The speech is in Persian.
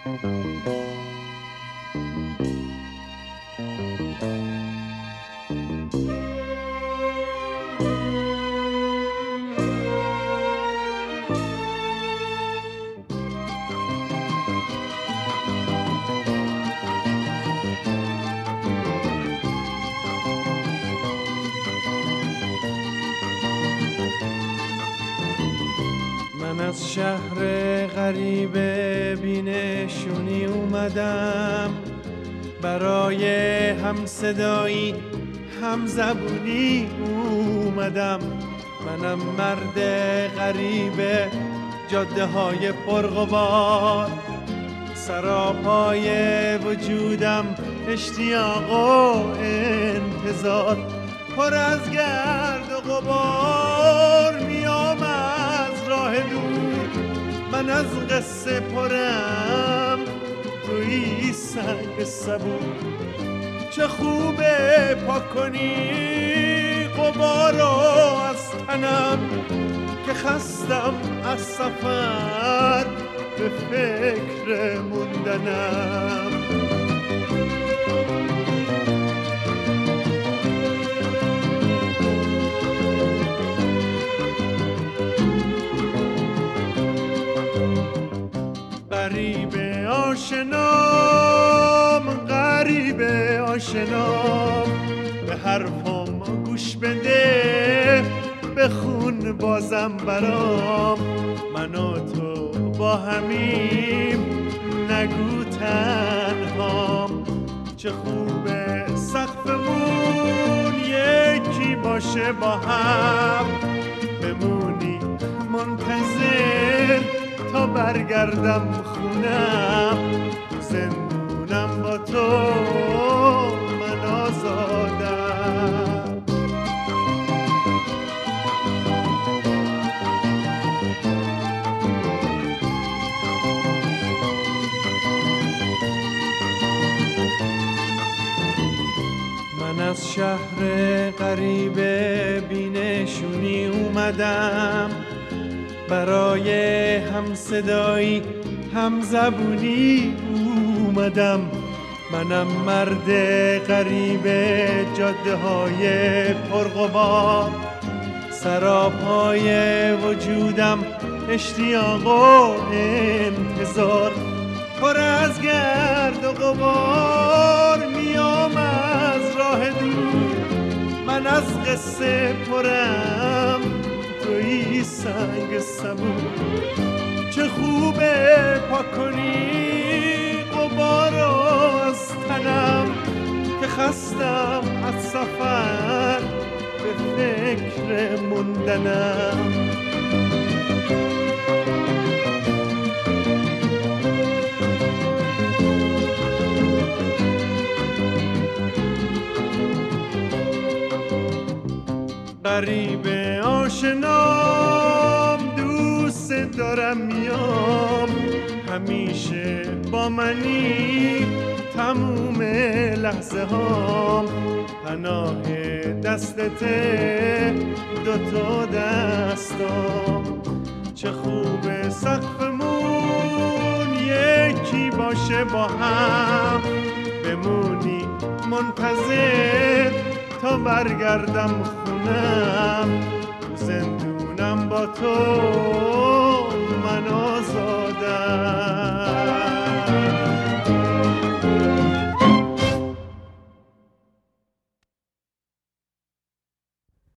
من از شهر غریب بینشونی اومدم، برای همصدایی همزبونی اومدم. منم مرد غریب جاده های پرغبار، سراپای وجودم اشتیاق و انتظار. پر از گرد و غبار میام از راه دور، من از قصه پرم توی سنگ صبور. چه خوبه پاک کنی غبارو از تنم، که خستم از سفر به فکر موندنم. غریبه آشنام، به حرفم گوش بده، بخون بازم برام. من و تو با همیم، نگو تنهام. چه خوبه سقفمون یکی باشه، با هم بمونی منتظر تا برگردم خونم. زندونم با تو، من آزادم. من از شهر غریب بینشونی اومدم، برای همصدایی همزبونی اومدم. منم مرد غریب جاده های پرغبار، سراپای وجودم اشتیاق و انتظار. پر از گرد و غبار میام از راه دور، من از قصه پرم توی سنگ صبور. چه خوبه پاک کنی غبارو از تنم، که خستم از سفر به فکر موندنم. غریبه آشنام، دوست دارم میام، همیشه با منی تموم لحظه هام. پناه دستته دوتا دستام. چه خوبه سقفمون یکی باشه، با هم بمونی منتظر تا برگردم خونم. زندونم با تو، من آزادم.